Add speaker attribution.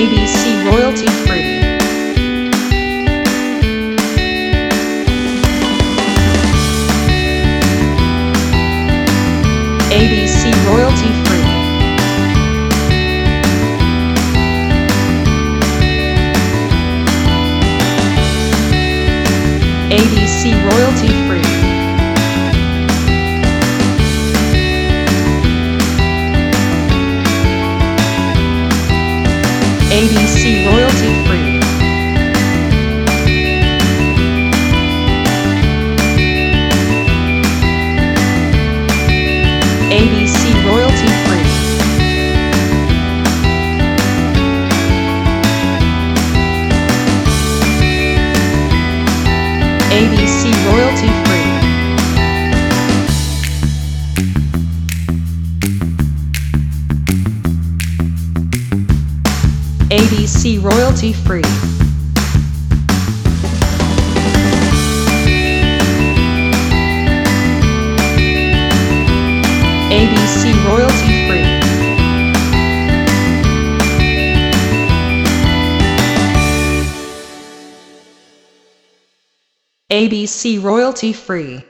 Speaker 1: ABC royalty free. ABC royalty free. ABC royalty free. ABC royalty free. ABC royalty free. ABC royalty free. ABC royalty free. ABC royalty free. ABC royalty free.